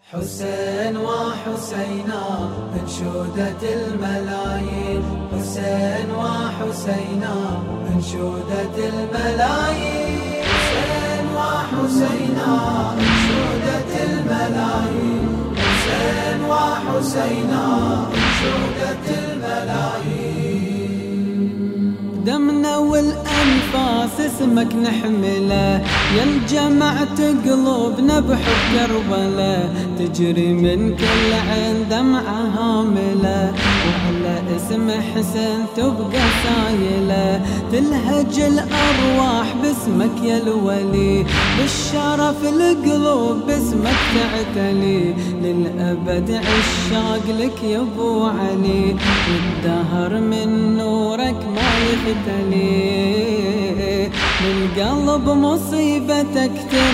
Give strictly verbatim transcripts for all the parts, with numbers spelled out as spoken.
حسين وحسينا انشودت الملايين، حسين وحسينا انشودت الملايين، حسين وحسينا انشودت الملايين، حسين وحسينا انشودت الملايين. دمنا والأنفاس اسمك نحمله، يا الجمعت قلوبنا بحب كربلاء، تجري من كل عين دمعة هاملة، وعلى اسم حسين تبقى سايلة، تلهج الأرواح باسمك يا الولي، بالشرف القلوب باسمك تعتلي، للأبد عشاق لك يا ابو علي، والدهر من نورك ما يختلي، للقلب مصيبتك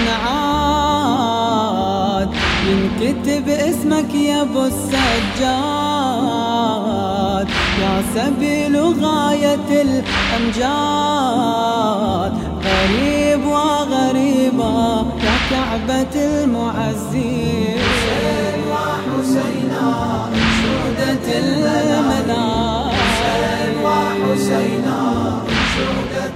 تنعاد، ينكتب اسمك يا ابو السجاد، يا سبيل غاية الأمجاد، غريب وغريبة يا كعبة المعزين، حسين وحسينا انشودت الملايين، حسين وحسينا انشودت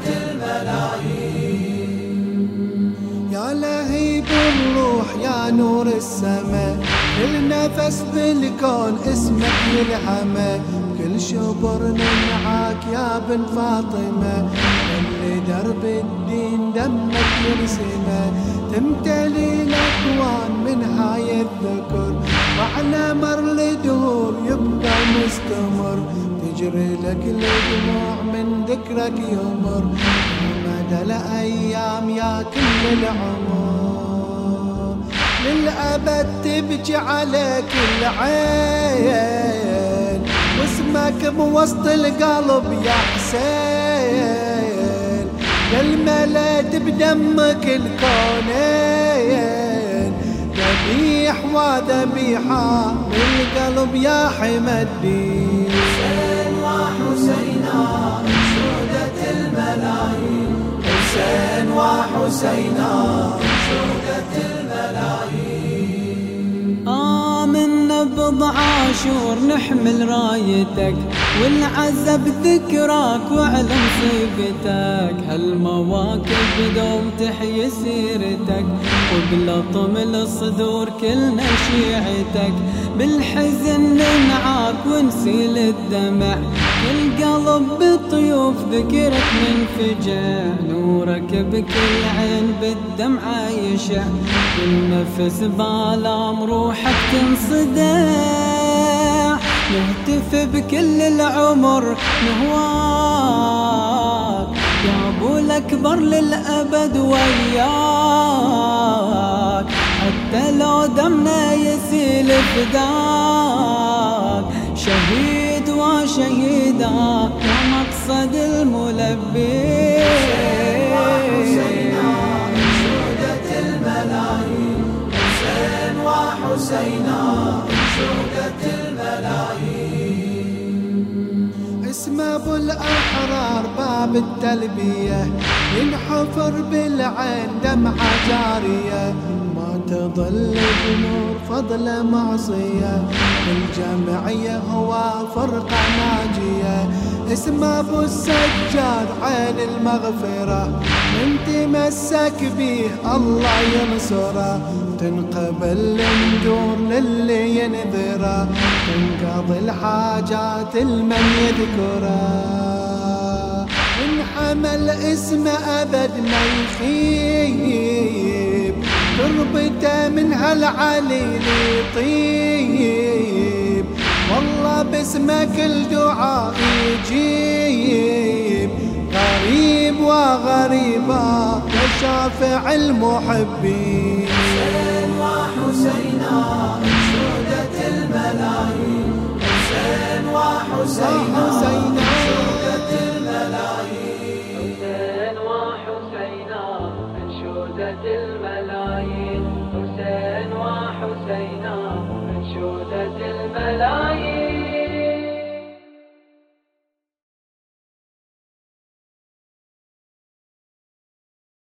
الملايين. يا لهيب الروح يا نور السماء، كل نفس بالكون اسمك يلحمه، كل شبر ننعاك يا بن فاطمة، اللي درب الدين دمك يرسمه، تمتلي الأكوان من هاي الذكر، وعلى مر الدهور يبقى مستمر، تجري لك الدموع من ذكرك يمر، ومدى الأيام يا كل العمر، للأبد تبكي عليك العين، واسمك بوسط القلب يا حسين، للملات بدمك الكونين، ذبيح وذبيحة للقلب يا حمى الدين. حسين وحسينا انشودت الملايين، حسين وحسينا انشودت الملايين. آمنا بضع عاشور نحمل رايتك، والعزب ذكراك وعلى مصيبتك، هالمواكب دوم تحيي سيرتك، وبلطم الصدور كلنا شيعتك، بالحزن ننعاك ونسيل الدمع، القلب بطيوف ذكرك منفجع، نورك بكل عين بالدمعة يشع، النفس بالام روحك تنصدع، نهتف بكل العمر نهواك، يا ابو الاكبر للابد وياك، حتى لو دمنا يسيل فداك، شهيد وشهيدا يا مقصد الملبي. حسين وحسينا انشودت الملايين، حسين وحسينا انشودت الملايين. اسم ابو الاحرار باب التلبية، ينحفر بالعين دمعة جارية، ما تظل بنور فضل معصية، الجمعية هو فرقة ناجية، اسم ابو السجاد عين المغفرة، من تمسك به الله ينصره، تنقبل النجور للي ينذره، تنقضي الحاجات المن يذكره، من حمل اسم أبد ما يخيب، تربته من هالعليل يطيب، والله باسمك الدعاء يجيب، غريب وغريبة يا شافع المحبين. حسين وحسينا انشودت الملايين، حسين وحسينا انشودت الملايين، حسين وحسينا انشودت الملايين.